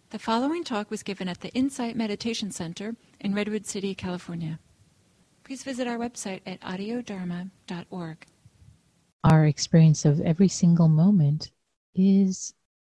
The following talk was given at the Insight Meditation Center in Redwood City, California. Please visit our website at audiodharma.org. Our experience of every single moment is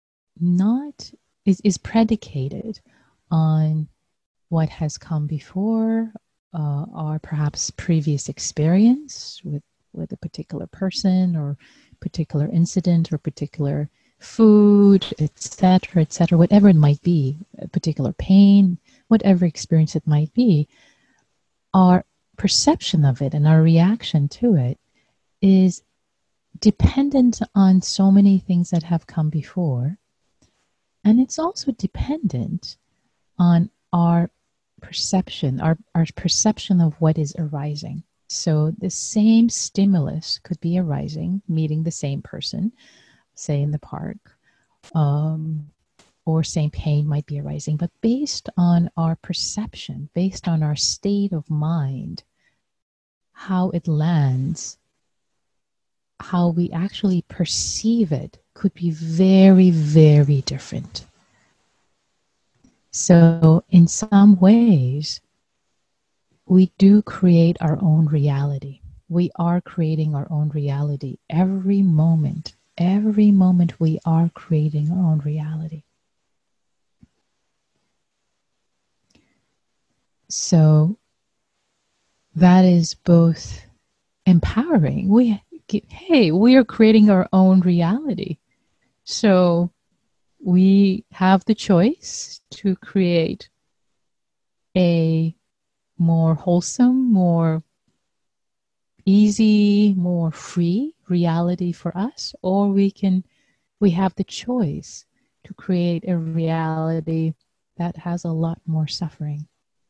predicated on what has come before, our perhaps previous experience with a particular person or particular incident or particular food, etc., whatever it might be, a particular pain, whatever experience it might be, our perception of it and our reaction to it is dependent on so many things that have come before. And it's also dependent on our perception, our perception of what is arising. So the same stimulus could be arising, meeting the same person, say in the park, or same pain might be arising, but based on our perception, based on our state of mind, how it lands, how we actually perceive it could be very, very different. So in some ways, we do create our own reality. We are creating our own reality every moment. Every moment we are creating our own reality. So that is both empowering. We are creating our own reality. So we have the choice to create a more wholesome, more easy, more free reality for us, or we have the choice to create a reality that has a lot more suffering.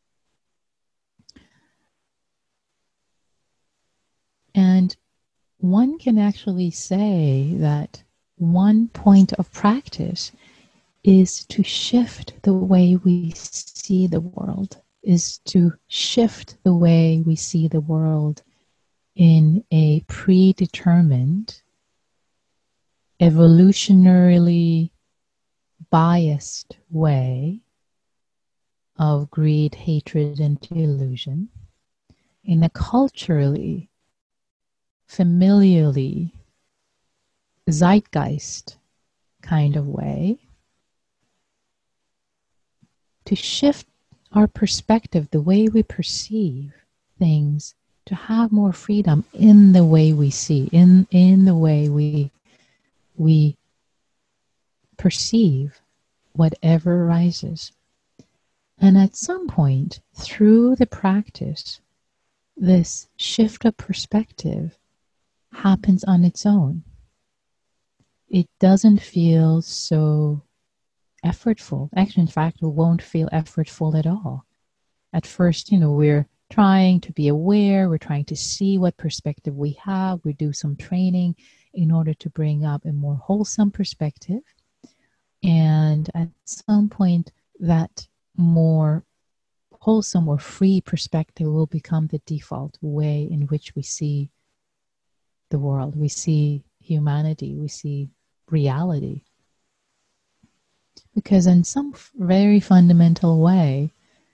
And one can actually say that one point of practice is to shift the way we see the world, is to shift the way we see the world in a predetermined, evolutionarily biased way of greed, hatred, and delusion, in a culturally, familially, zeitgeist kind of way, to shift our perspective, the way we perceive things, to have more freedom in the way we see, in the way we perceive whatever arises. And at some point, through the practice, this shift of perspective happens on its own. It doesn't feel so effortful. Actually, in fact, it won't feel effortful at all. At first, we're trying to be aware, we're trying to see what perspective we have, we do some training in order to bring up a more wholesome perspective. And at some point, that more wholesome or free perspective will become the default way in which we see the world, we see humanity, we see reality. Because in some very fundamental way,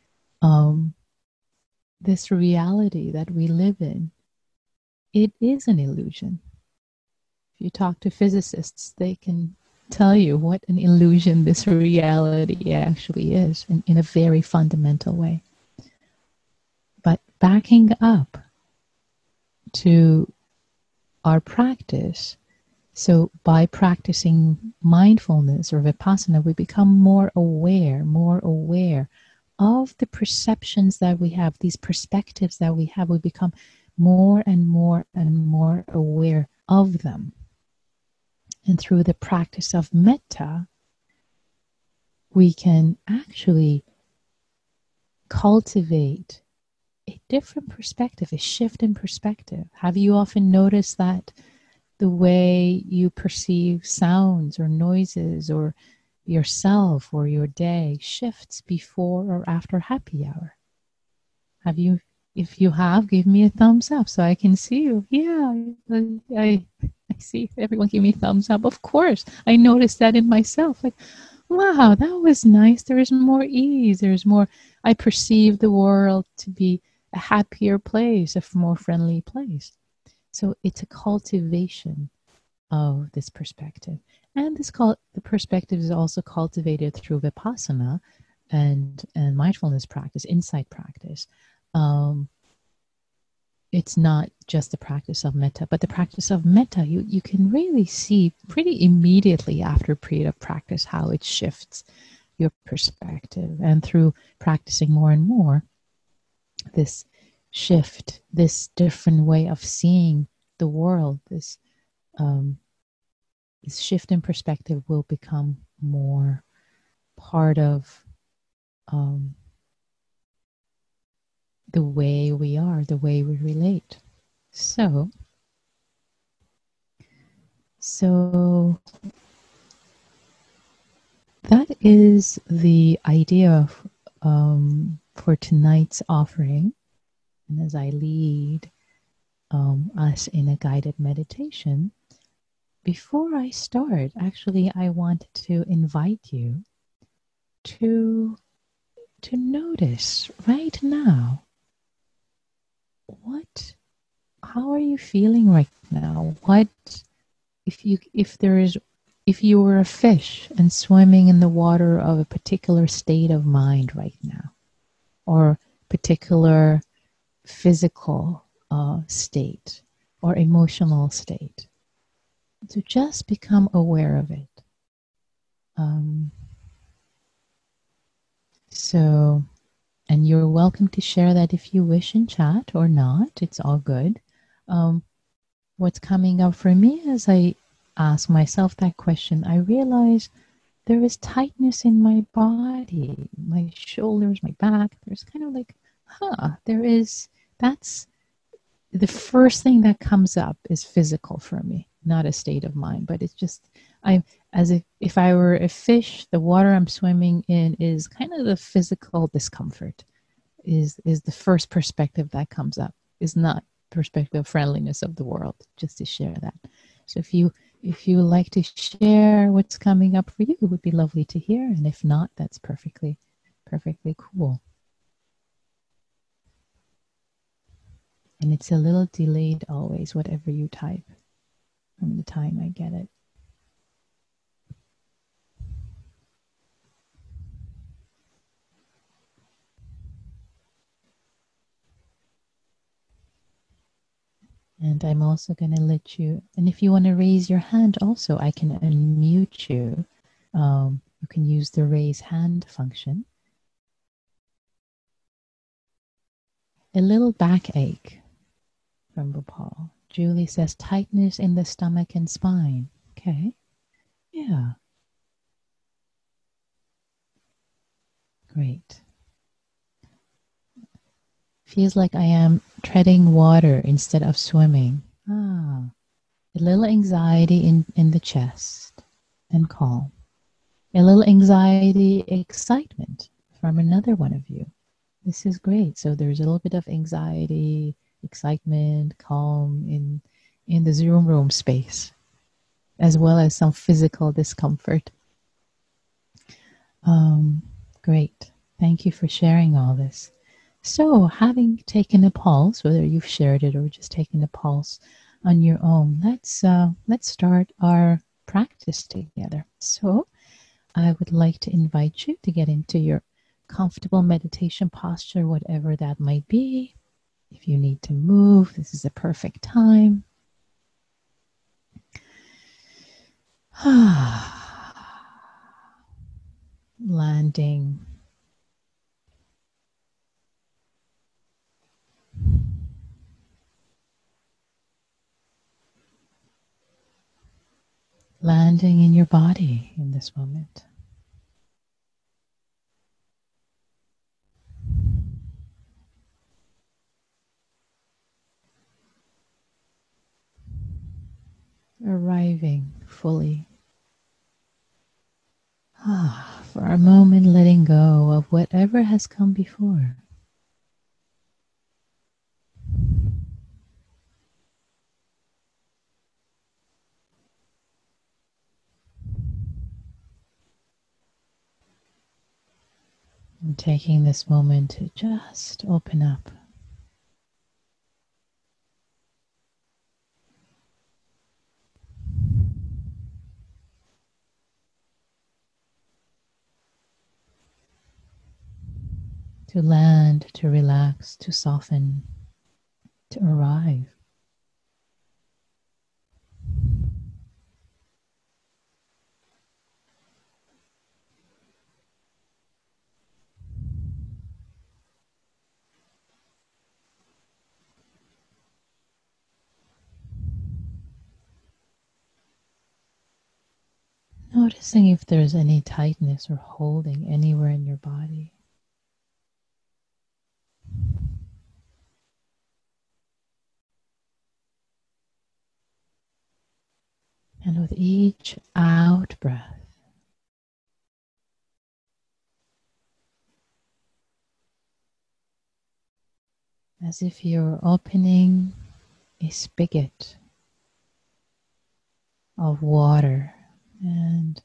this reality that we live in, it is an illusion. If you talk to physicists, they can tell you what an illusion this reality actually is in a very fundamental way. But backing up to our practice, so by practicing mindfulness or vipassana, we become more aware of the perceptions that we have, these perspectives that we have. We become more and more aware of them. And through the practice of metta, we can actually cultivate a different perspective, a shift in perspective. Have you often noticed that the way you perceive sounds or noises or yourself or your day shifts before or after happy hour? Have you? If you have, give me a thumbs up so I can see you. Yeah, I see everyone give me a thumbs up. Of course, I noticed that in myself. Like, Wow, that was nice. There is more ease. There's more. I perceive the world to be a happier place, a more friendly place. So it's a cultivation of this perspective. And the perspective is also cultivated through vipassana and mindfulness practice, insight practice. Um, it's not just the practice of metta, but the practice of metta, you can really see pretty immediately after a period of practice how it shifts your perspective. And through practicing more and more, this shift, this different way of seeing the world, this shift in perspective will become more part of um, the way we are, the way we relate. So that is the idea for tonight's offering. And as I lead us in a guided meditation, before I start, actually, I wanted to invite you to notice right now how are you feeling right now? If you were a fish and swimming in the water of a particular state of mind right now, or particular physical state or emotional state, to just become aware of it. And you're welcome to share that if you wish in chat or not. It's all good. What's coming up for me as I ask myself that question, I realize there is tightness in my body, my shoulders, my back. There's kind of like, that's the first thing that comes up is physical for me, not a state of mind, but it's just, as if I were a fish, the water I'm swimming in is kind of the physical discomfort is the first perspective that comes up, is not perspective of friendliness of the world, just to share that. So if you would like to share what's coming up for you, it would be lovely to hear. And if not, that's perfectly cool. And it's a little delayed always, whatever you type, from the time I get it. And I'm also going to let you, and if you want to raise your hand also, I can unmute you. You can use the raise hand function. A little backache from Bhopal. Julie says tightness in the stomach and spine. Okay. Yeah. Great. Feels like I am treading water instead of swimming. A little anxiety in the chest and calm. A little anxiety, excitement from another one of you. This is great. So there's a little bit of anxiety, excitement, calm in the Zoom room space, as well as some physical discomfort. Great. Thank you for sharing all this. So having taken a pulse, whether you've shared it or just taken a pulse on your own, let's start our practice together. So I would like to invite you to get into your comfortable meditation posture, whatever that might be. If you need to move, this is a perfect time. Landing. Landing in your body in this moment. Arriving fully. For a moment, letting go of whatever has come before. And taking this moment to just open up. To land, to relax, to soften, to arrive. Noticing if there's any tightness or holding anywhere in your body. And with each out breath, as if you're opening a spigot of water and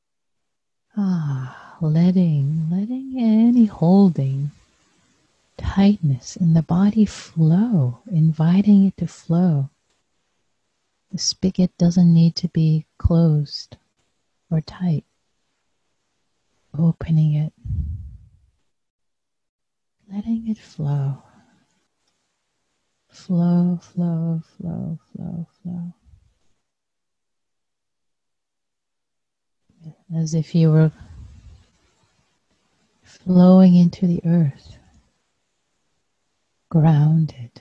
letting any holding tightness in the body flow, inviting it to flow. The spigot doesn't need to be closed or tight. Opening it, letting it flow. Flow, flow, flow, flow, flow. As if you were flowing into the earth, grounded.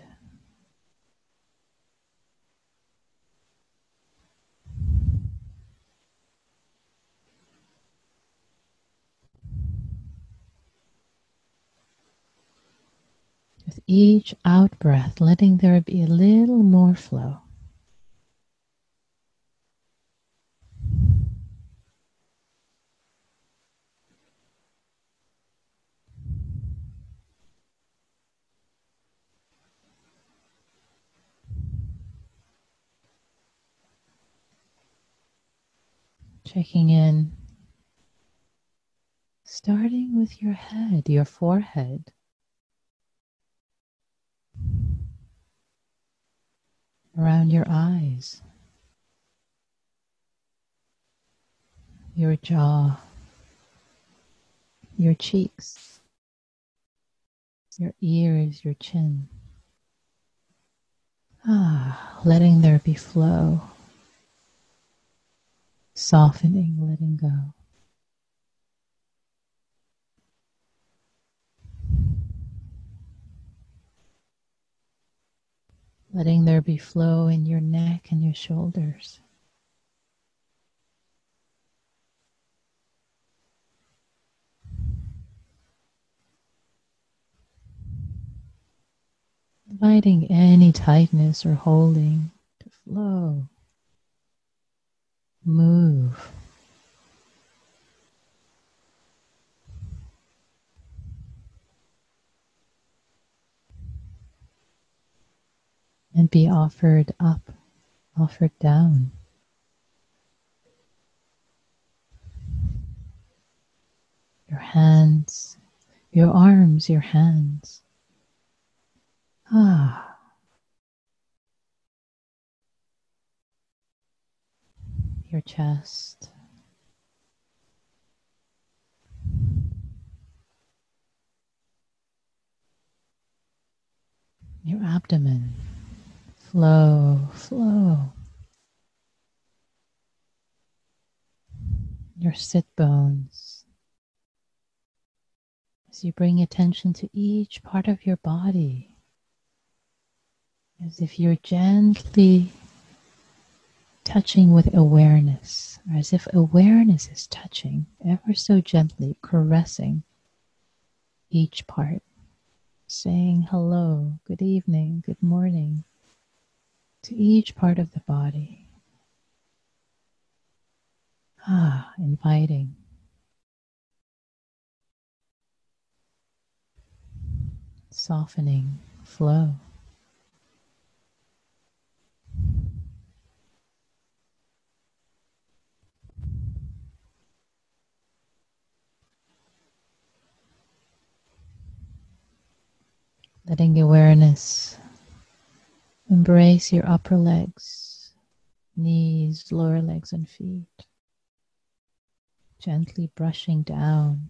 With each out breath, letting there be a little more flow. Checking in, starting with your head, your forehead. Around your eyes, your jaw, your cheeks, your ears, your chin. Letting there be flow, softening, letting go. Letting there be flow in your neck and your shoulders. Inviting any tightness or holding to flow, move. And be offered up, offered down. Your hands, your arms, your hands. Your chest. Your abdomen. Flow, flow. Your sit bones. As you bring attention to each part of your body, as if you're gently touching with awareness, or as if awareness is touching ever so gently, caressing each part, saying hello, good evening, good morning to each part of the body. Inviting. Softening, flow. Letting awareness embrace your upper legs, knees, lower legs, and feet. Gently brushing down.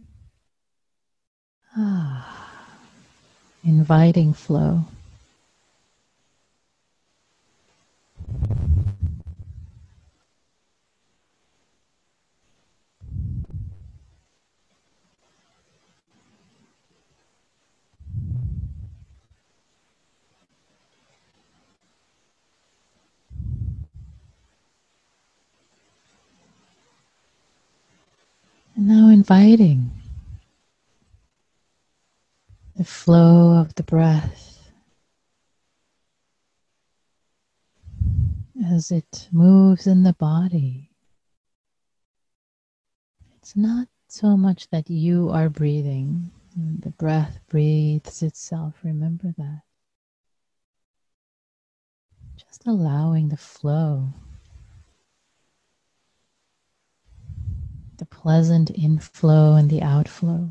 Inviting flow. And now inviting the flow of the breath as it moves in the body. It's not so much that you are breathing, the breath breathes itself. Remember that. Just allowing the flow, the pleasant inflow and the outflow.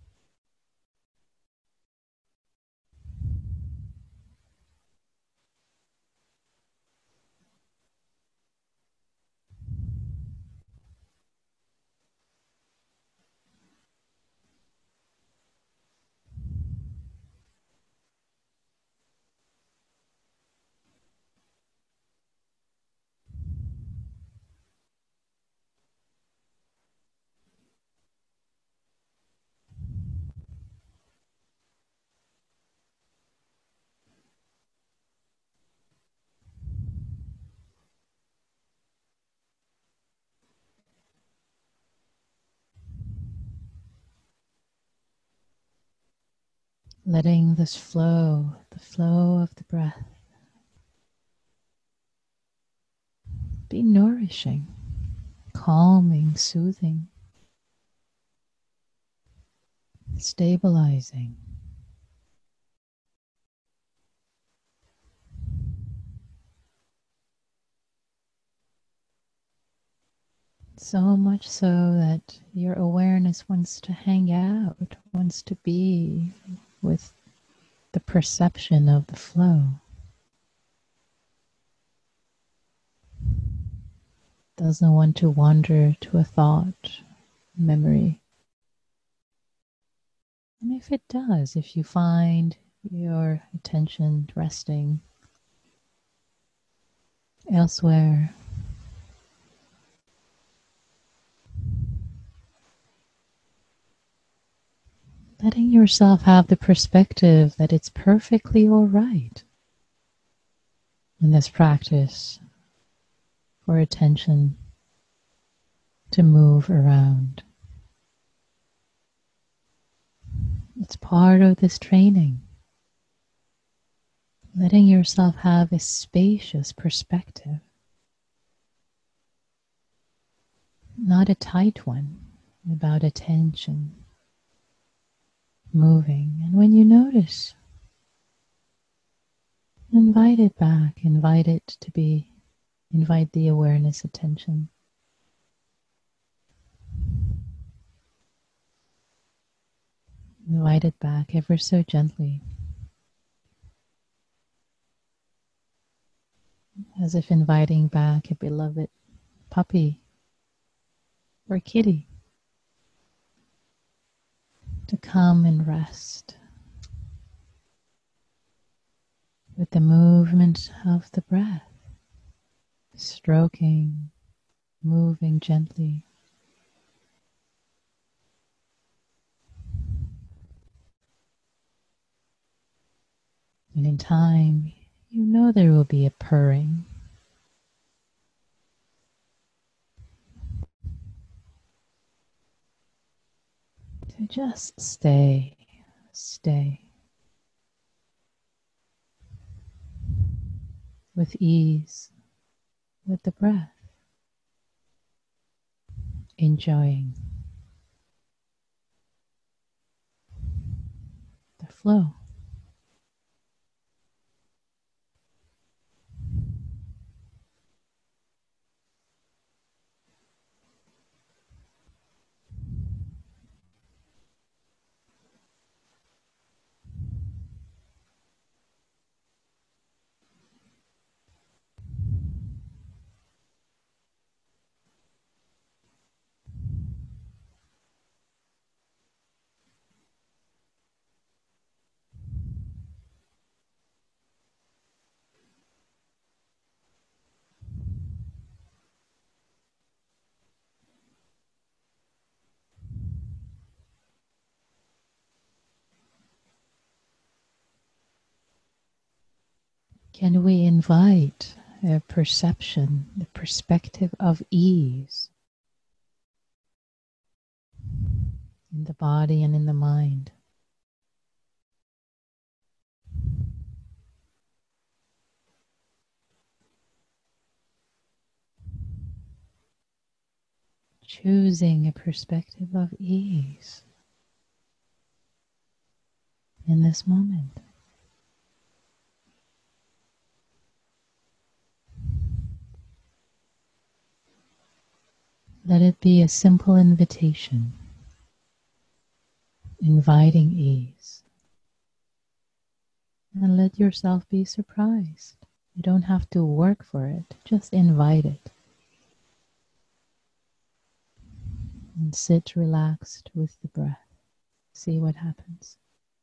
Letting this flow, the flow of the breath, be nourishing, calming, soothing, stabilizing. So much so that your awareness wants to hang out, wants to be with the perception of the flow. Doesn't want to wander to a thought, memory. And if it does, if you find your attention resting elsewhere, letting yourself have the perspective that it's perfectly all right in this practice for attention to move around. It's part of this training. Letting yourself have a spacious perspective, not a tight one, about attention moving. And when you notice, invite it back, invite the awareness, attention. Invite it back ever so gently, as if inviting back a beloved puppy or kitty to come and rest with the movement of the breath, stroking, moving gently. And in time, you know there will be a purring. So just stay with ease, with the breath, enjoying the flow. Can we invite a perception, the perspective of ease in the body and in the mind? Choosing a perspective of ease in this moment. Let it be a simple invitation, inviting ease. And let yourself be surprised. You don't have to work for it, just invite it. And sit relaxed with the breath. See what happens.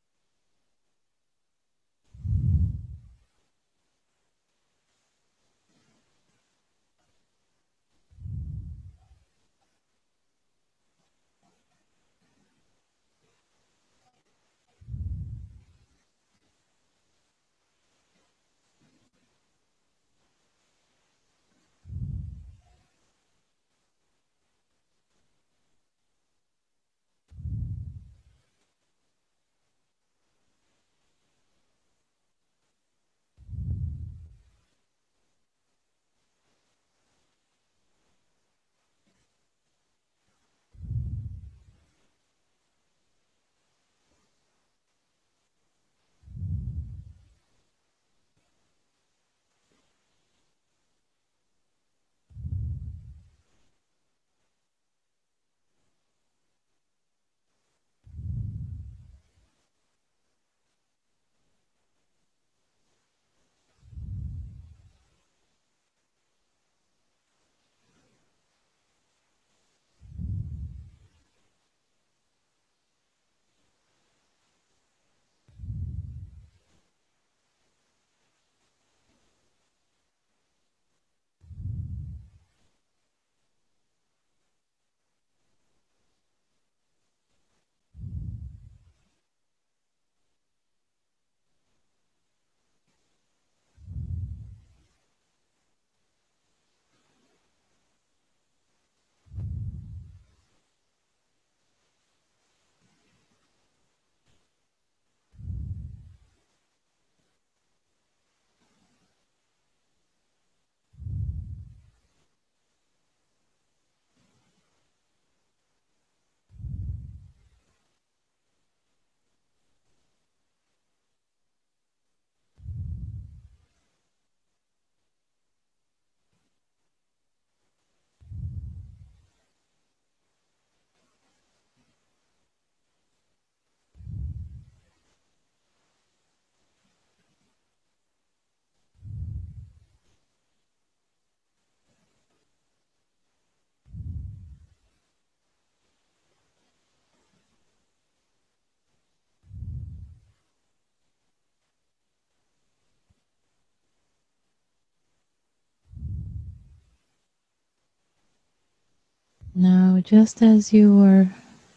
Now, just as you were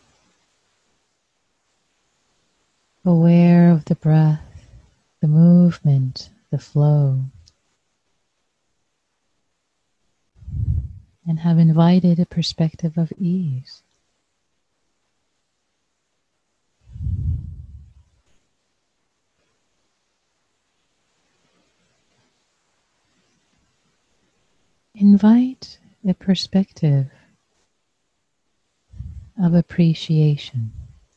aware of the breath, the movement, the flow, and have invited a perspective of ease, invite a perspective of appreciation.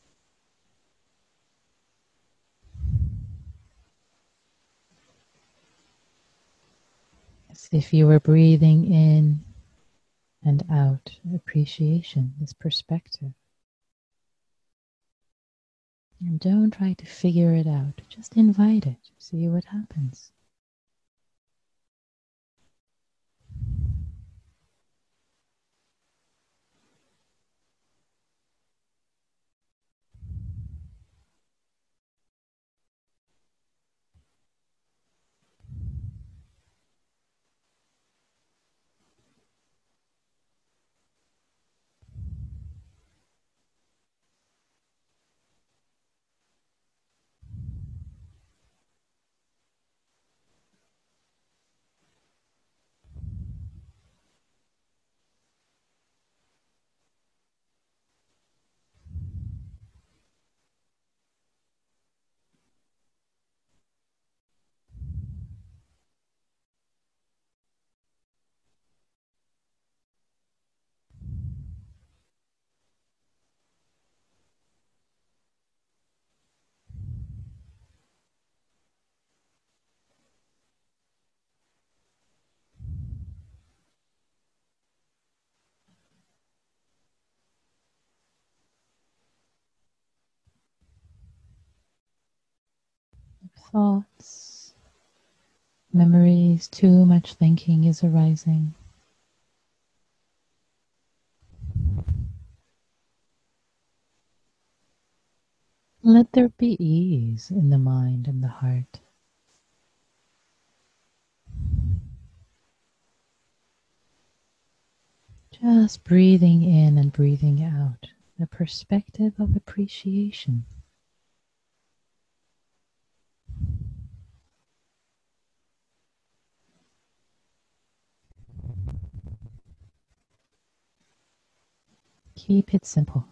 As if you were breathing in and out, appreciation, this perspective. And don't try to figure it out, just invite it, see what happens. thoughts, memories, too much thinking is arising. Let there be ease in the mind and the heart. Just breathing in and breathing out, the perspective of appreciation. Keep it simple.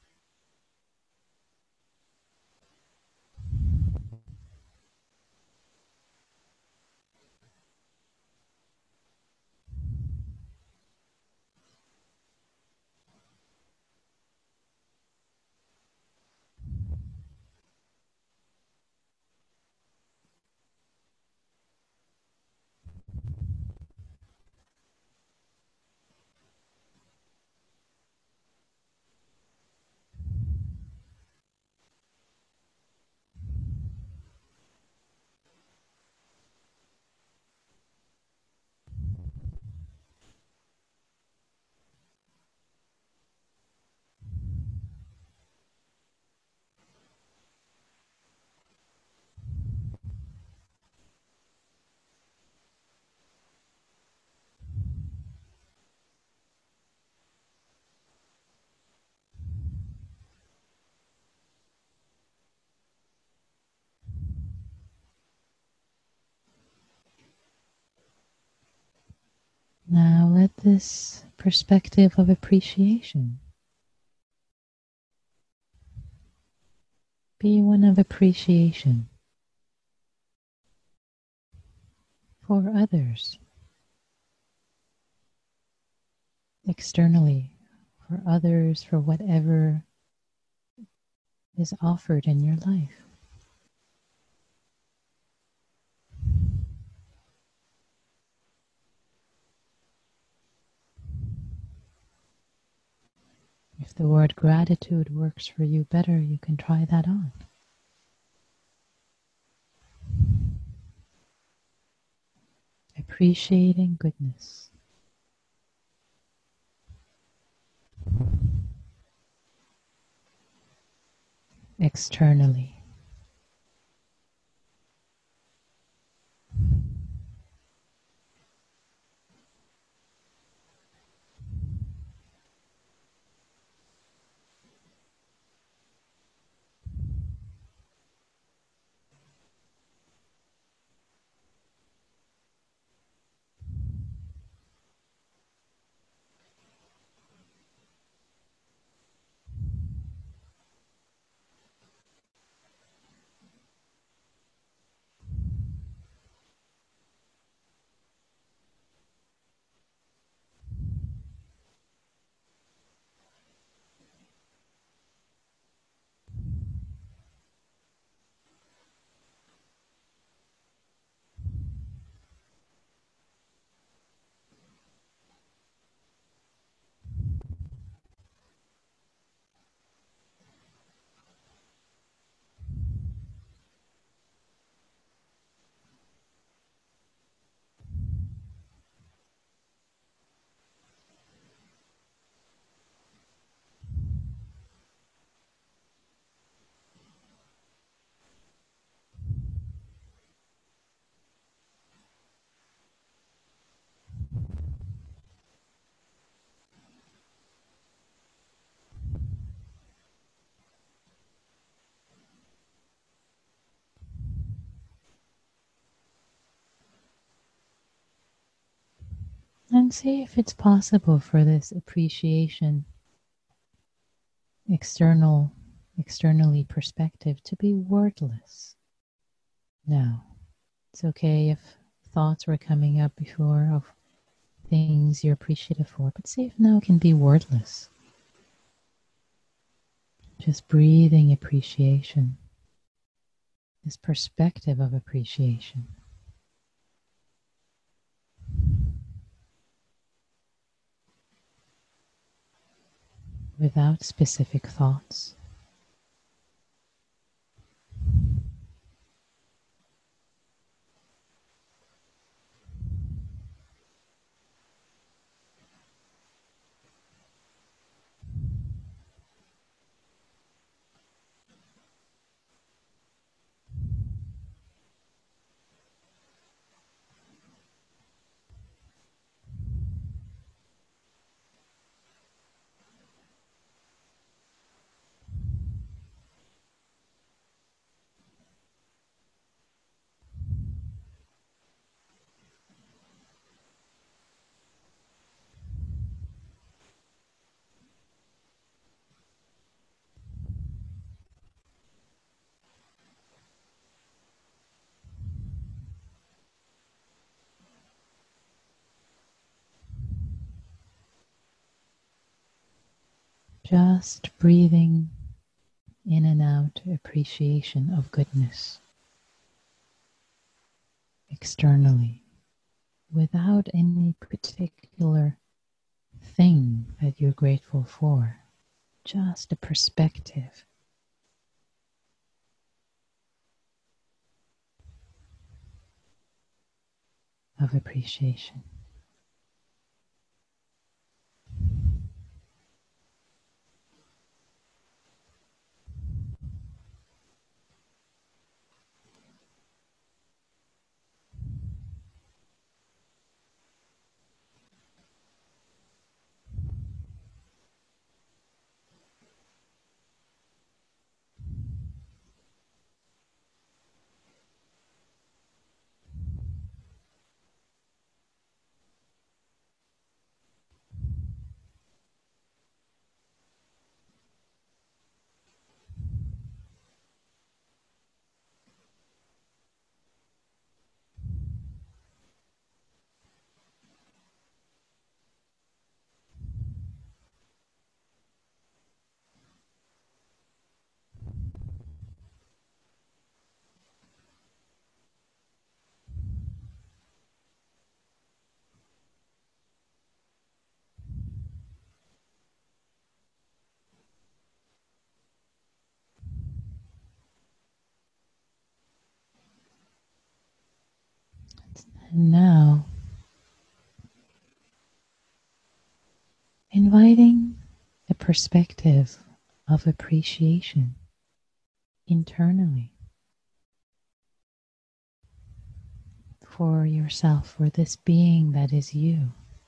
Now let this perspective of appreciation be one of appreciation for others, externally, for others, for whatever is offered in your life. If the word gratitude works for you better, you can try that on. Appreciating goodness. Externally. And see if it's possible for this appreciation, externally perspective, to be wordless. Now, it's okay if thoughts were coming up before of things you're appreciative for, but see if now it can be wordless. Just breathing appreciation, this perspective of appreciation. Without specific thoughts. Just breathing in and out appreciation of goodness externally without any particular thing that you're grateful for. Just a perspective of appreciation. And now, inviting the perspective of appreciation internally for yourself, for this being that is you.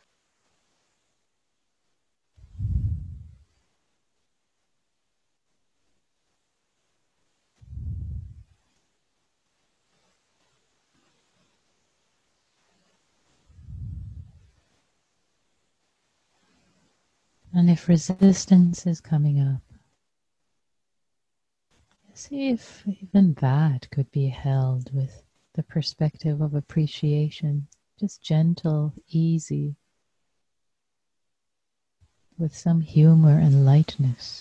And if resistance is coming up, see if even that could be held with the perspective of appreciation, just gentle, easy, with some humor and lightness.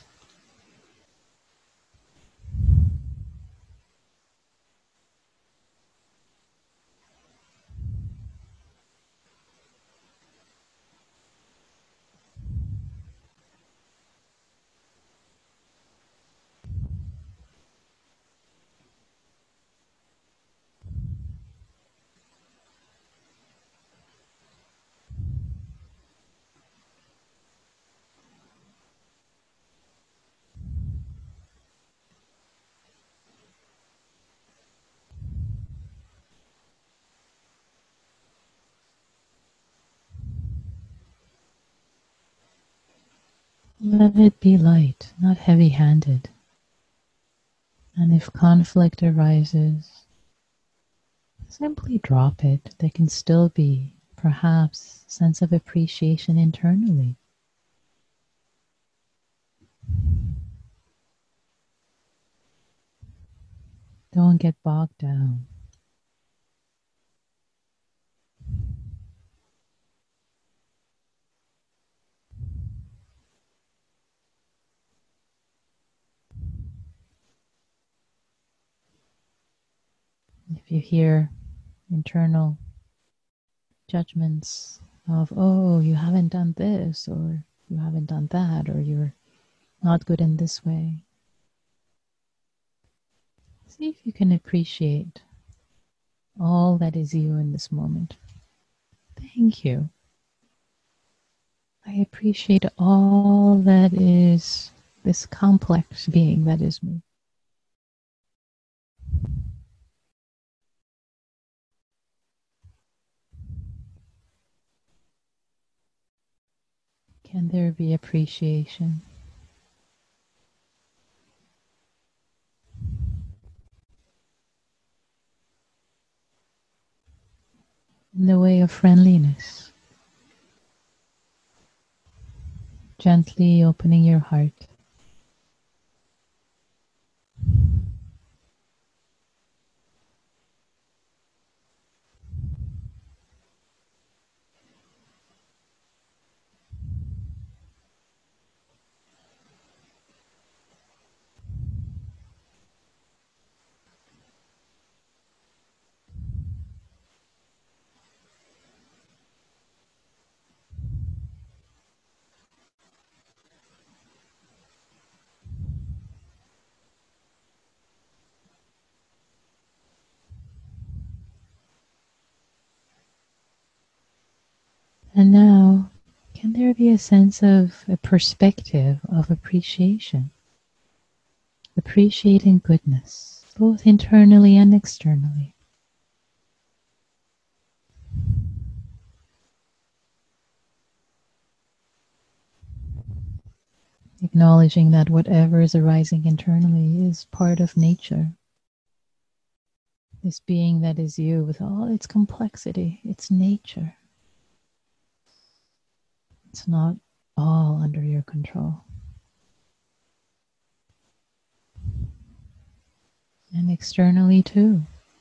Let it be light, not heavy-handed. And if conflict arises, simply drop it. There can still be, perhaps, sense of appreciation internally. Don't get bogged down. If you hear internal judgments of, oh, you haven't done this, or you haven't done that, or you're not good in this way, see if you can appreciate all that is you in this moment. Thank you. I appreciate all that is this complex being that is me. Can there be appreciation? In the way of friendliness, gently opening your heart. And now, can there be a sense of a perspective of appreciation? Appreciating goodness, both internally and externally. Acknowledging that whatever is arising internally is part of nature. This being that is you with all its complexity, it's nature. It's not all under your control. And externally too.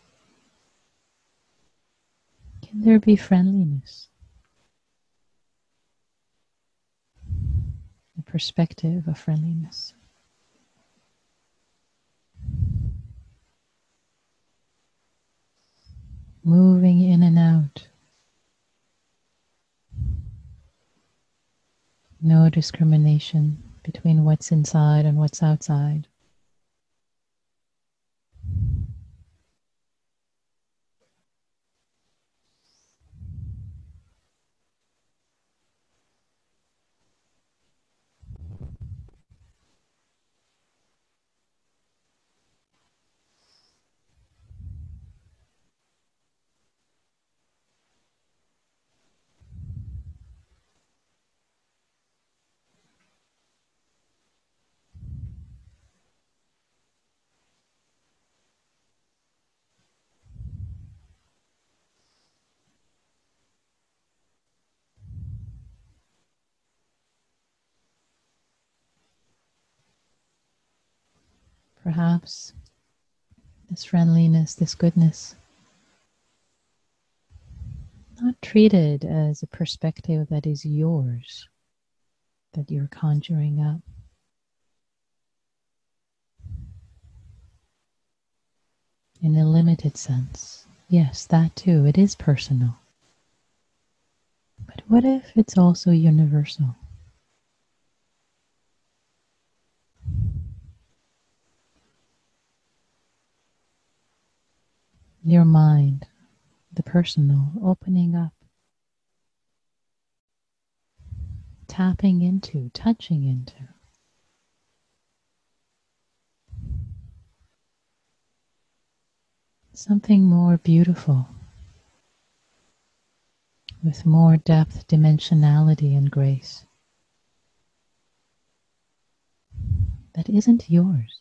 Can there be friendliness? The perspective of friendliness. Moving in and out. No discrimination between what's inside and what's outside. Perhaps this friendliness, this goodness, not treated as a perspective that is yours, that you're conjuring up. In a limited sense, yes, that too, it is personal. But what if it's also universal? Your mind, the personal, opening up, tapping into, touching into. Something more beautiful, with more depth, dimensionality, and grace that isn't yours.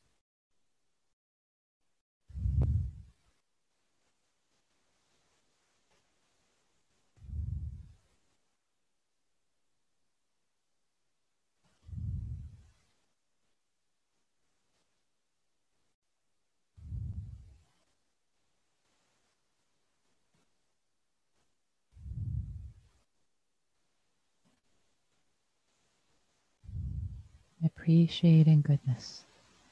Appreciating goodness.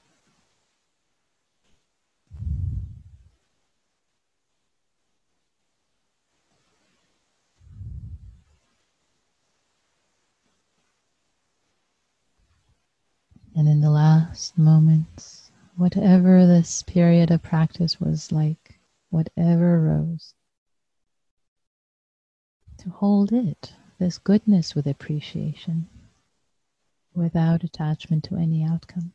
And in the last moments, whatever this period of practice was like, whatever arose, to hold it, this goodness with appreciation, without attachment to any outcome.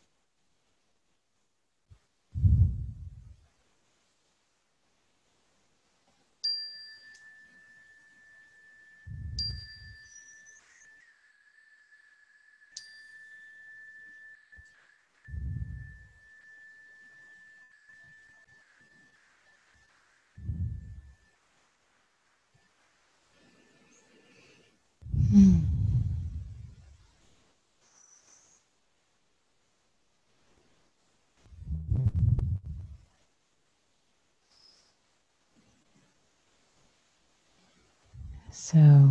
So,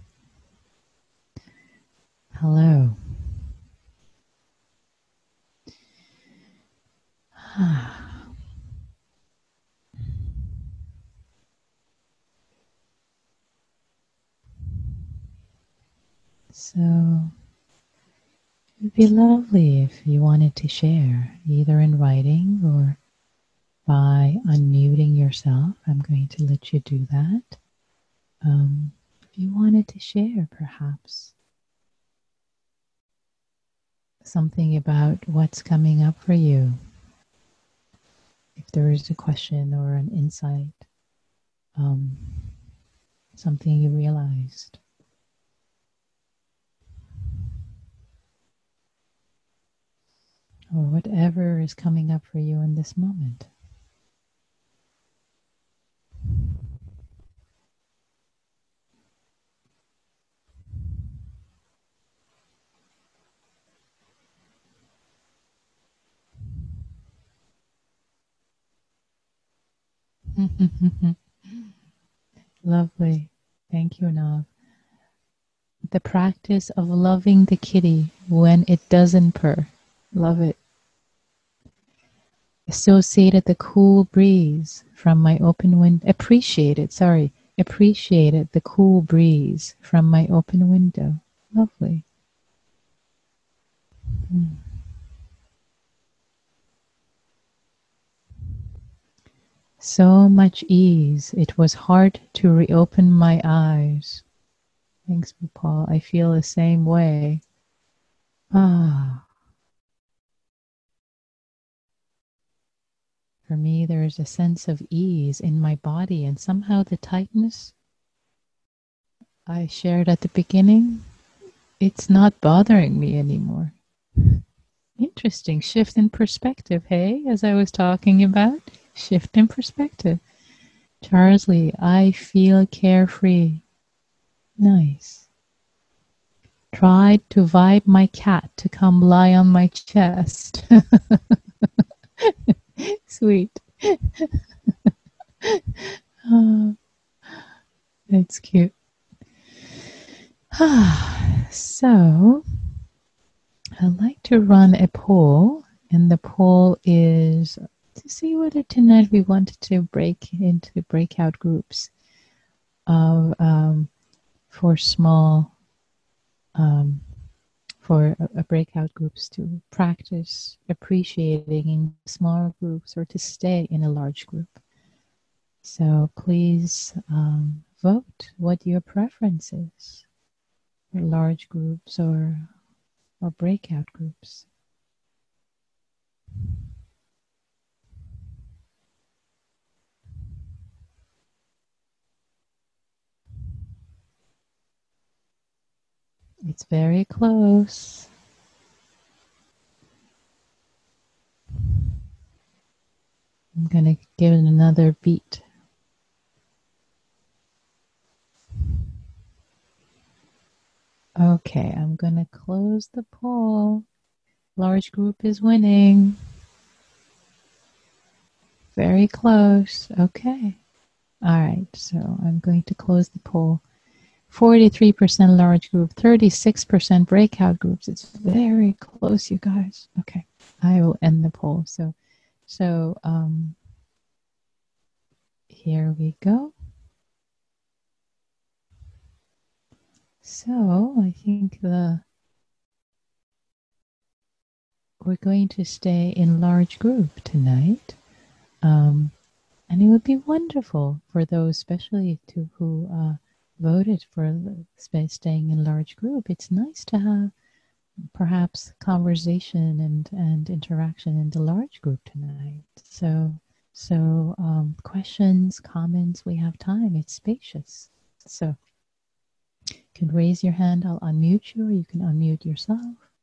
hello. So, it would be lovely if you wanted to share, either in writing or by unmuting yourself. I'm going to let you do that. If you wanted to share, perhaps, something about what's coming up for you, if there is a question or an insight, something you realized. Or whatever is coming up for you in this moment. Lovely. Thank you, Nav. The practice of loving the kitty when it doesn't purr. Love it. Associated the cool breeze from my open window. Appreciated the cool breeze from my open window. Lovely. So much ease. It was hard to reopen my eyes. Thanks, Paul. I feel the same way. For me, there is a sense of ease in my body, and somehow the tightness I shared at the beginning, it's not bothering me anymore. Interesting shift in perspective, hey, as I was talking about. Shift in perspective. Charles Lee, I feel carefree. Nice. Tried to vibe my cat to come lie on my chest. Sweet. Oh, that's cute. So, I'd like to run a poll, and the poll is to see whether tonight we wanted to break into breakout groups of for small for breakout groups to practice appreciating in small groups or to stay in a large group. So please vote what your preference is for large groups or breakout groups. It's very close. I'm going to give it another beat. Okay, I'm going to close the poll. Large group is winning. Very close. Okay. All right, so I'm going to close the poll. 43% large group, 36% breakout groups. It's very close, you guys. Okay, I will end the poll. So here we go. So I think we're going to stay in large group tonight. And it would be wonderful for those, especially who voted for staying in large group. It's nice to have perhaps conversation and interaction in the large group tonight. So questions, comments, we have time. It's spacious. So you can raise your hand. I'll unmute you, or you can unmute yourself.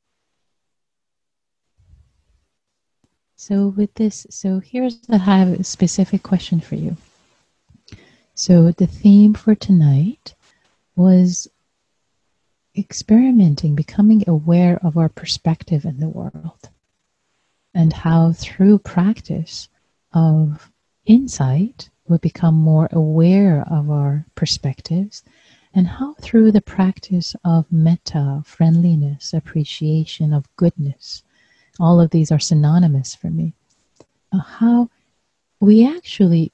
So with this, I have a specific question for you. So the theme for tonight was experimenting, becoming aware of our perspective in the world, and how through practice of insight we become more aware of our perspectives, and how through the practice of metta, friendliness, appreciation of goodness, all of these are synonymous for me, how we actually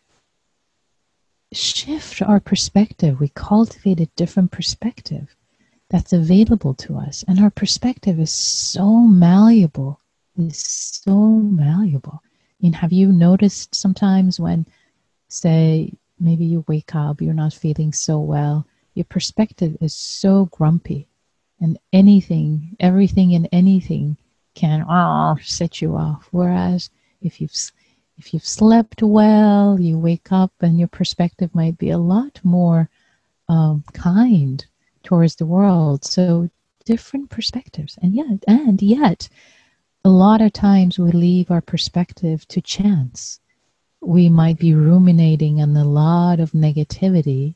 shift our perspective. We cultivate a different perspective that's available to us, and our perspective is so malleable. Have you noticed sometimes when, say, maybe you wake up, you're not feeling so well, your perspective is so grumpy, and everything and anything can set you off. Whereas if you've slept well, you wake up and your perspective might be a lot more kind towards the world. So different perspectives, and yet a lot of times we leave our perspective to chance. We might be ruminating on a lot of negativity,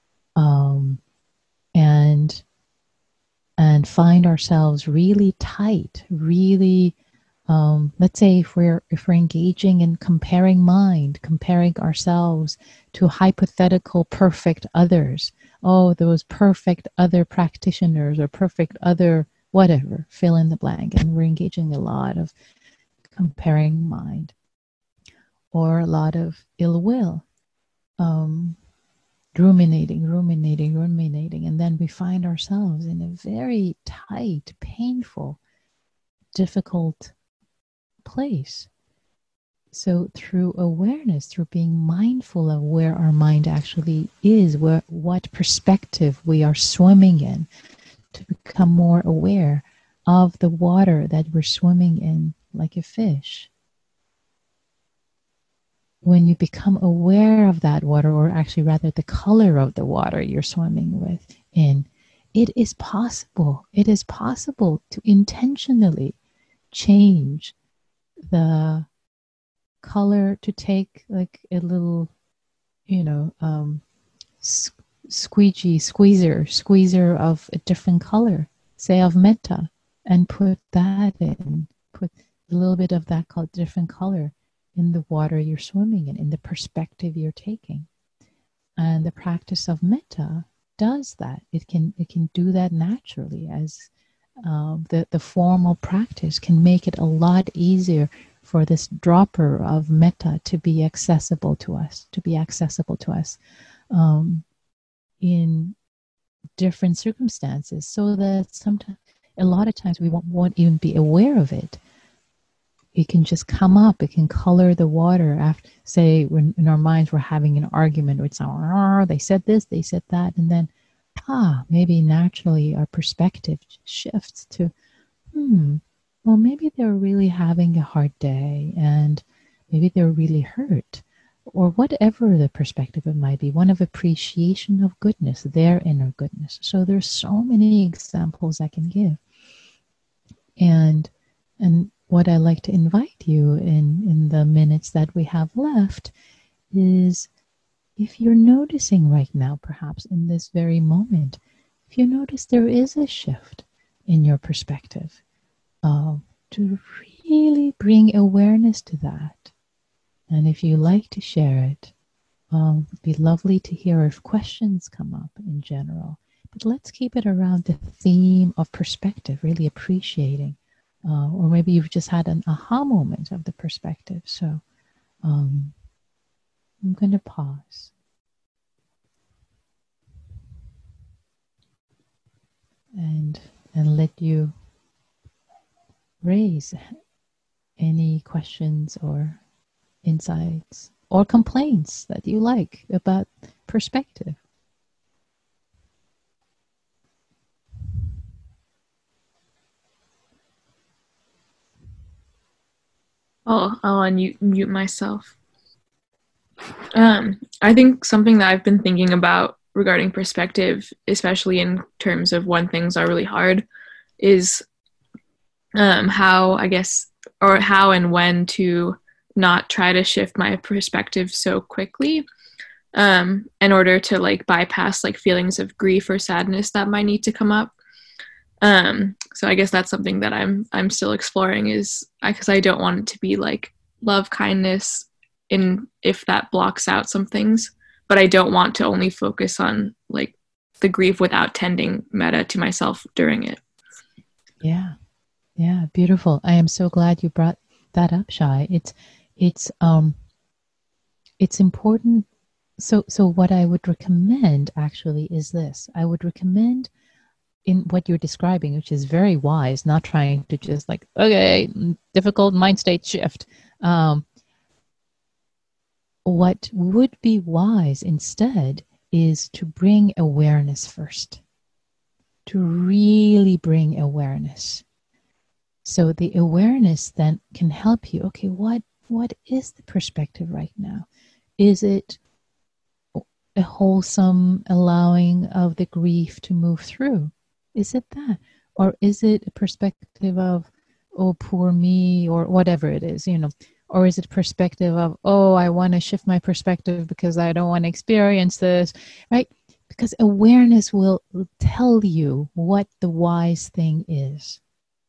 and find ourselves really tight, really. Let's say if we're engaging in comparing ourselves to hypothetical perfect others. Oh, those perfect other practitioners or perfect other whatever, fill in the blank. And we're engaging a lot of comparing mind or a lot of ill will, ruminating. And then we find ourselves in a very tight, painful, difficult place. So through awareness, through being mindful of where our mind actually is, what perspective we are swimming in, to become more aware of the water that we're swimming in like a fish. When you become aware of that water, or actually rather the color of the water you're swimming in, it is possible to intentionally change the color to take like a little, squeezer of a different color, say of metta, and put a little bit of that different color in the water you're swimming in the perspective you're taking. And the practice of metta does that. It can do that naturally, as the formal practice can make it a lot easier for this dropper of metta to be accessible to us, in different circumstances, so that a lot of times we won't even be aware of it. It can just come up. It can color the water after, say, when in our minds we're having an argument, or it's they said this, they said that, and then maybe naturally our perspective shifts to, well, maybe they're really having a hard day, and maybe they're really hurt, or whatever the perspective it might be, one of appreciation of goodness, their inner goodness. So there's so many examples I can give. And what I like to invite you in the minutes that we have left is, if you're noticing right now, perhaps in this very moment, if you notice there is a shift in your perspective, to really bring awareness to that. And if you like to share it, it'd be lovely to hear if questions come up in general. But let's keep it around the theme of perspective, really appreciating. Or maybe you've just had an aha moment of the perspective. So I'm going to pause. And let you raise any questions or insights or complaints that you like about perspective. I'll unmute myself. I think something that I've been thinking about regarding perspective, especially in terms of when things are really hard, is how and when to not try to shift my perspective so quickly, in order to bypass feelings of grief or sadness that might need to come up. So I guess that's something that I'm still exploring, is because I don't want it to be love, kindness, if that blocks out some things, but I don't want to only focus on the grief without tending metta to myself during it. Yeah, beautiful. I am so glad you brought that up, Shai. It's important. So what I would recommend actually is this. I would recommend, in what you're describing, which is very wise, not trying to just difficult mind state shift. What would be wise instead is to bring awareness first, to really bring awareness. So the awareness then can help you. Okay, what is the perspective right now? Is it a wholesome allowing of the grief to move through? Is it that? Or is it a perspective of, oh, poor me, or whatever it is, or is it a perspective of, oh, I want to shift my perspective because I don't want to experience this, right? Because awareness will tell you what the wise thing is.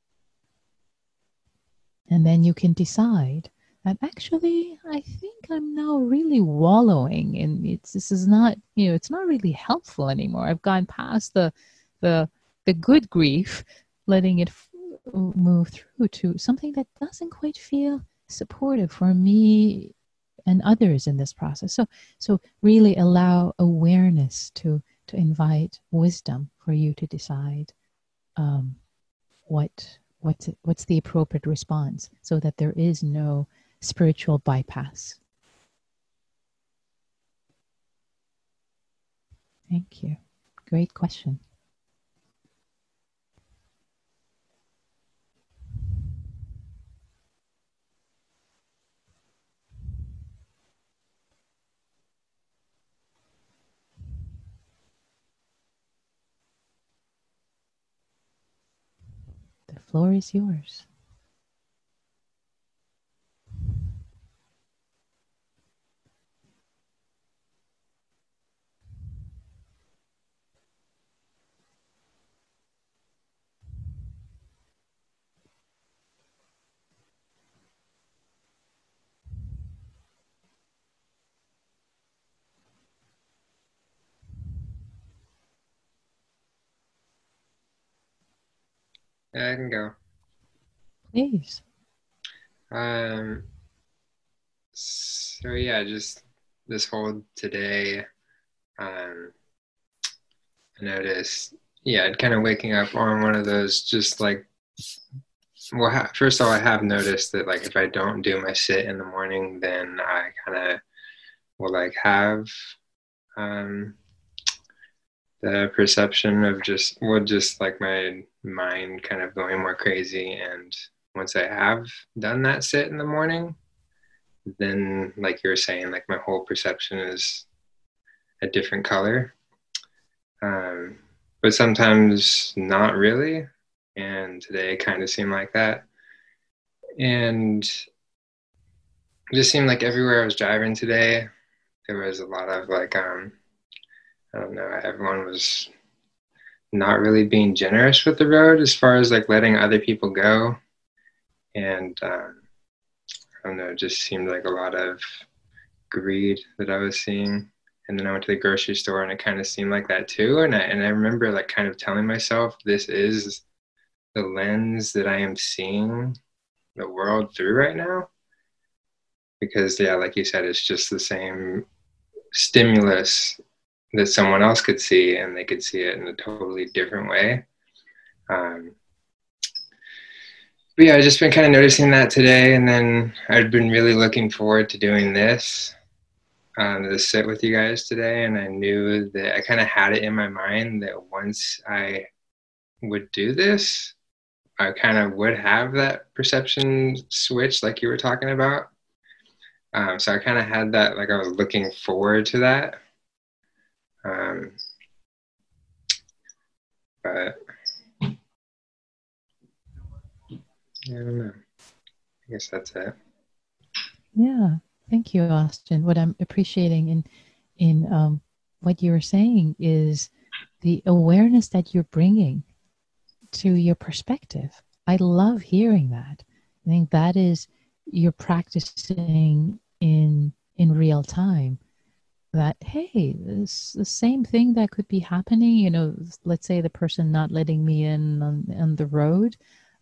And then you can decide that actually, I think I'm now really wallowing in this is not, it's not really helpful anymore. I've gone past the good grief, letting it move through to something that doesn't quite feel supportive for me and others in this process. So really allow awareness to invite wisdom for you to decide what's the appropriate response, so that there is no spiritual bypass. Thank you. Great question. The floor is yours. Yeah, I can go. Please. So yeah, just this whole today, I noticed, kind of waking up on one of those, just like, well, first of all, I have noticed that, like, if I don't do my sit in the morning, then I kind of will, like, have the perception of just like my mind kind of going more crazy. And once I have done that sit in the morning, then, like you were saying, like, my whole perception is a different color. But sometimes not really. And today kind of seemed like that. And it just seemed like everywhere I was driving today, there was a lot of, like, I don't know, everyone was not really being generous with the road as far as, like, letting other people go. And I don't know, it just seemed like a lot of greed that I was seeing. And then I went to the grocery store and it kind of seemed like that too. And I remember, like, kind of telling myself, this is the lens that I am seeing the world through right now. Because, yeah, like you said, it's just the same stimulus that someone else could see, and they could see it in a totally different way. But yeah, I've just been kind of noticing that today. And then I've been really looking forward to doing this sit with you guys today. And I knew that I kind of had it in my mind that once I would do this, I kind of would have that perception switch like you were talking about. So I kind of had that, like, I was looking forward to that. But I don't know. I guess that's it. Yeah. Thank you, Austin. What I'm appreciating in what you're saying is the awareness that you're bringing to your perspective. I love hearing that. I think that is, you're practicing in real time. That, hey, it's the same thing that could be happening. Let's say the person not letting me in on the road.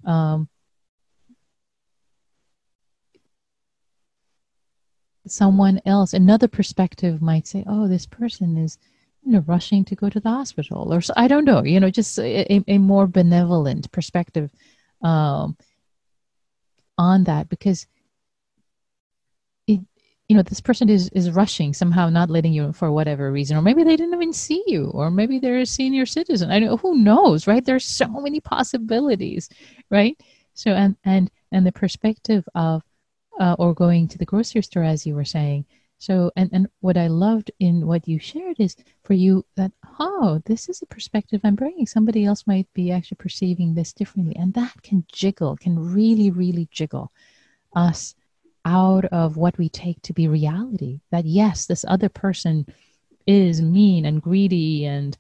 Someone else, another perspective might say, oh, this person is, rushing to go to the hospital, or so, I don't know, just a more benevolent perspective on that, because this person is rushing, somehow not letting you for whatever reason, or maybe they didn't even see you, or maybe they're a senior citizen. I know, who knows, right? There's so many possibilities, right? So and the perspective of or going to the grocery store, as you were saying. So and what I loved in what you shared is for you that, oh, this is a perspective I'm bringing. Somebody else might be actually perceiving this differently, and that can really, really jiggle us out of what we take to be reality. That yes, this other person is mean and greedy, and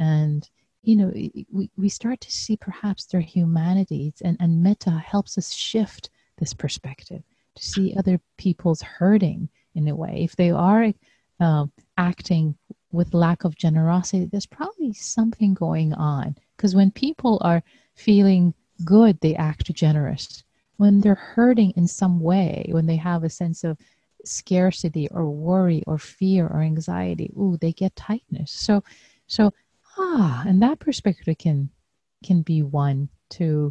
we start to see perhaps their humanity, and metta helps us shift this perspective to see other people's hurting in a way. If they are acting with lack of generosity, there's probably something going on, because when people are feeling good, they act generous. When they're hurting in some way, when they have a sense of scarcity or worry or fear or anxiety, they get tightness. So and that perspective can be one to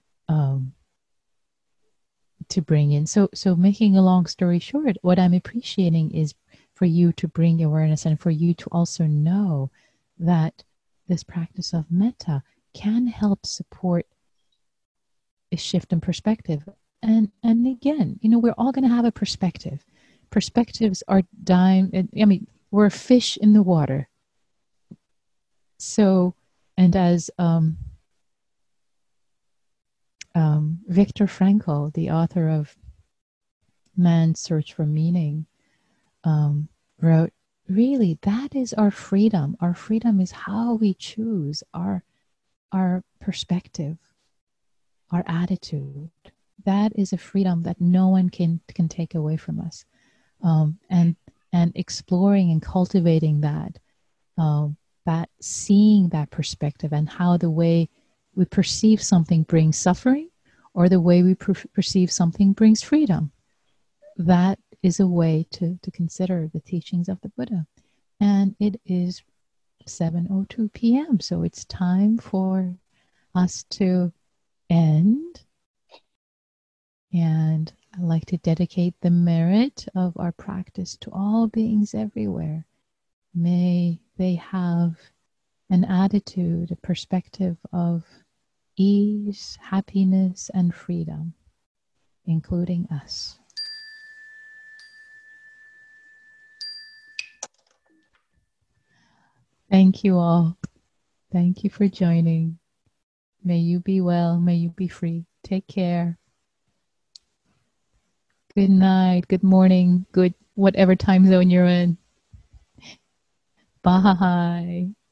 bring in. So making a long story short, what I'm appreciating is for you to bring awareness, and for you to also know that this practice of metta can help support a shift in perspective. And again, we're all going to have a perspective. Perspectives are we're a fish in the water. So, and as Viktor Frankl, the author of Man's Search for Meaning, wrote, really, that is our freedom. Our freedom is how we choose our perspective, our attitude. That is a freedom that no one can take away from us. And exploring and cultivating that seeing that perspective, and how the way we perceive something brings suffering, or the way we perceive something brings freedom. That is a way to consider the teachings of the Buddha. And it is 7:02 p.m., so it's time for us to end. And I'd like to dedicate the merit of our practice to all beings everywhere. May they have an attitude, a perspective of ease, happiness, and freedom, including us. Thank you all. Thank you for joining. May you be well. May you be free. Take care. Good night. Good morning. Good whatever time zone you're in. Bye.